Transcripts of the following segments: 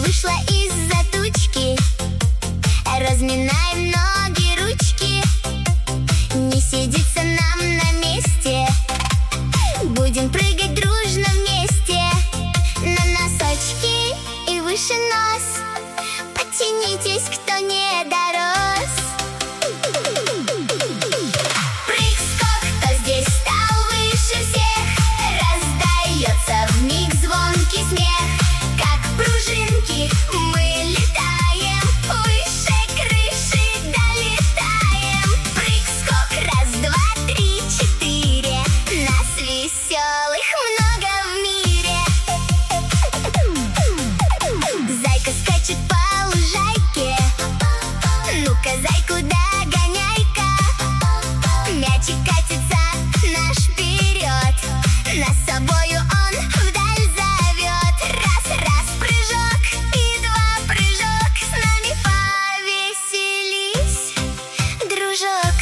вышла из-за тучки. Разминаем ноги, ручки, не сидится нам на месте. Будем прыгать дружно вместе. На носочки и выше нос. Подтянитесь, кто не дорос. Прыг-скок, кто здесь стал выше всех. Раздается вмиг звонкий смех. Как пружинки мы летаем, выше крыши долетаем. Прыг-скок, раз, два, три, четыре. Нас веселых много в мире. Зайка скачет по лужайке. Ну-ка, зайку догоняй-ка. Мячик катится наш вперед. Нас с собою он вдаль зовет. Раз, раз, прыжок и два, прыжок. С нами повеселись, дружок.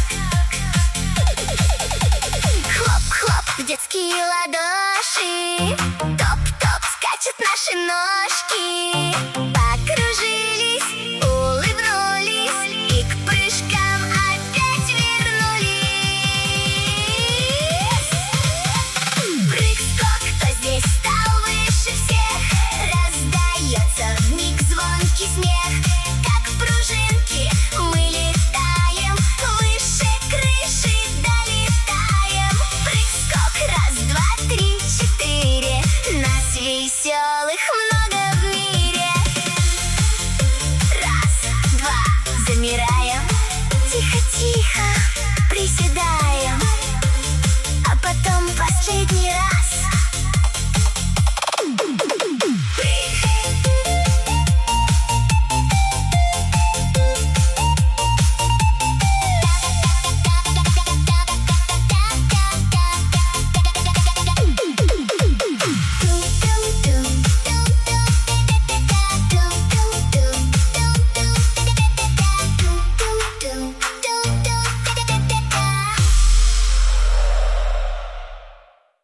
Хлоп-хлоп в детские ладоши. Топ-топ скачут наши ножки. Покружились, улыбнулись и к прыжкам опять вернулись. Прыг-скок, кто здесь стал выше всех. Раздается вмиг звонкий смех. Как пружинки мы летаем, выше крыши долетаем. Прыг-скок, раз, два, три, четыре. Нас веселых много в мире. Раз, два, замираем. Тихо-тихо приседаем. А потом последний